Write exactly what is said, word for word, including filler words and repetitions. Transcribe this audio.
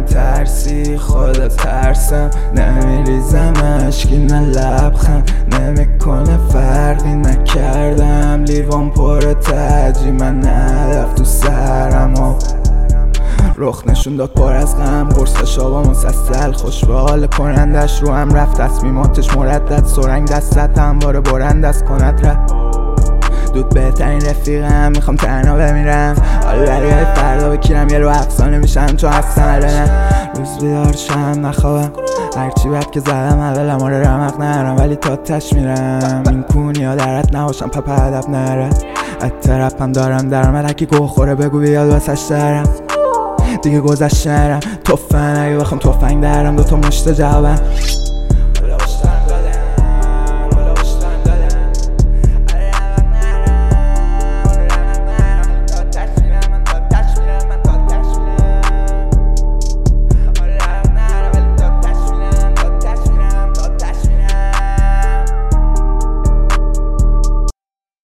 من ترسی خودت ترسم، نمیریزم اشکی نه لبخند، نمیکنه فرقی نکردم لیوان پر تجی، من هدف تو سرم و رخ نشون داد پر از غم، قرص شابا مسلسل خوش به حال کنندش رو هم رفت، تصمیماتش مردد سرنگ دستت همواره برند از کند رفت. دود بهترین رفیقم میخوام تنها بمیرم، حالا برای فردا بکیرم یه رو افسانه میشم چون اصلا نه روز بیدار شم نخوابم، هرچی بد که زدم اولم آره رمق نرم، ولی تا تش میرم این کونی ها درت نباشم پپه هدف نرد، اترپم دارم درمد هکی گوه خوره بگو بیاد واسش درم دیگه گذشت نرم، توفن اگه بخوام توفنگ درم دوتا مشت جوابم.